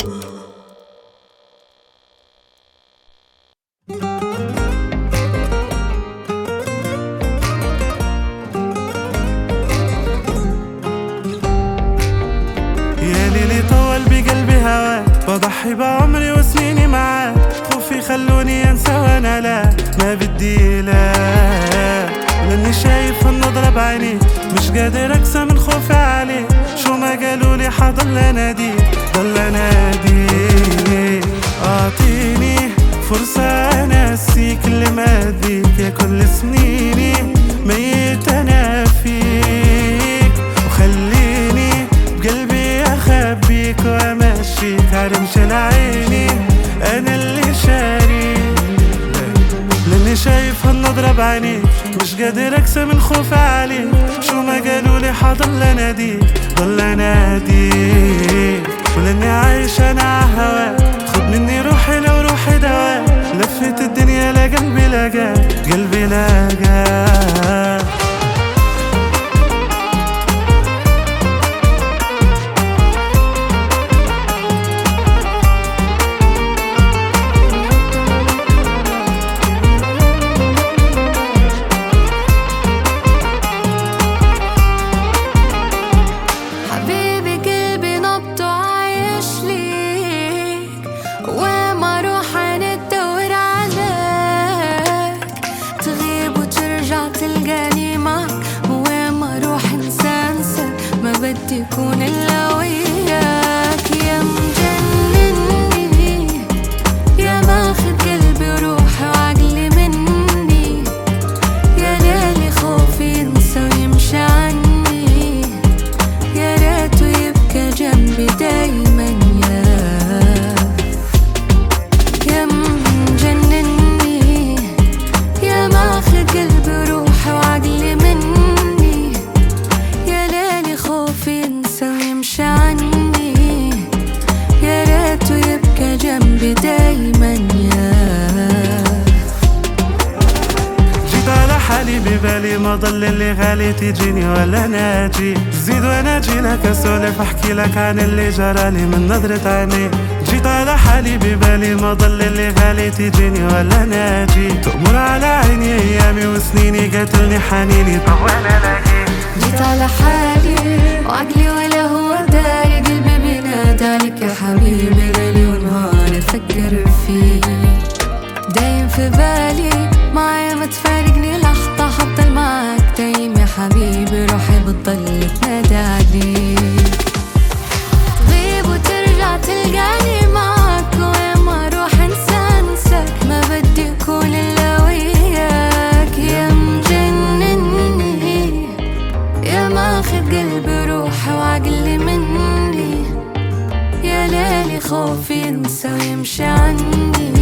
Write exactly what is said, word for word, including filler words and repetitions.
يا ليلي طول بقلبي هواك، بضحي بعمري وسنيني معاك، خوفي خلوني انسى وانا لا ما بدي لا، لاني شايف النظرة بعينيك مش قادر اكسى من خوفي عليك، شو ما قالولي حضل اناديك ضل اناديك. اعطيني فرصة انسيك اللي ماذيك، يا كل سنيني ميت انا فيك، وخليني بقلبي اخبيك وامشيك عرمش العيني انا اللي شاريك، لاني شايف هالنظرة بعينيك مش قادر اكسى من خوفي عليك، شو ما قالولي حضل اناديك ضل اناديك، ولاني عايش انا عهواك خد مني روحي لو روحي دواك، لفت الدنيا لقلبي لقاك قلبي لقاك. تلقاني معك وين ما اروح انسى انسى ما بدي اكون الا وياك، يا مجنني يا ماخذ قلبي وروحي وعقلي مني، يا ليلي خوفي ينسى ويمشي عني، يا ريته يبقى جنبي دايما يا يا مجنني يا ماخذ قلبي وروحي وعقلي مني، يا ليلي خوفي ينسى ويمشي عني، يا ريته يبقى جنبي دايما يا. جيت على حالي ببالي ما ضل اللي غالي تجيني ولا ناجي، زيد وانا اجي لك اسولف احكي لك عن اللي جرالي من نظرة عيني، جيت على حالي ببالي ما ضل اللي غالي تجيني ولا ناجي، تأمر على عيني ايامي وسنيني قاتلني حنيني طب وانا لاقي، جيت على حالي وعقلي ولا هو داري، قلبي بينادالك يا حبيبي ليلي ونهار افكر فيك، دايم في بالي معايا ما تفارقني لحظة حضل معاك دايم يا حبيبي، روحي بتضل تنادى عليك، تغيب وترجع تلقاني معك وين ما اروح انسى انساك ما بدي اكون الا وياك، يا مجنني يا ماخذ قلبي وروحي وعقلي مني، يا ليلي خوفي ينسى ويمشي عني،